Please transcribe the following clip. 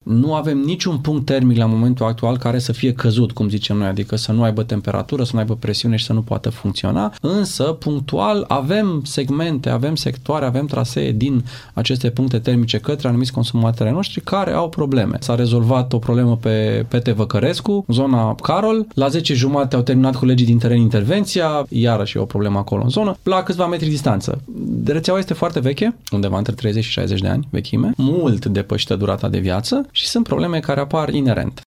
Nu avem niciun punct termic la momentul actual care să fie căzut, cum zicem noi, adică să nu aibă temperatură, să nu aibă presiune și să nu poată funcționa, însă punctual avem segmente, avem sectoare, avem trasee din aceste puncte termice către anumiți consumatori noștri care au probleme. S-a rezolvat o problemă pe Pete Văcărescu, zona Carol, la 10:30 au terminat colegii din teren intervenția, iarăși e o problemă acolo în zonă, la câțiva metri distanță. Rețeaua este foarte veche, undeva între 30 și 60 de ani vechime, mult depășită durata de viață și sunt probleme care apar inerent.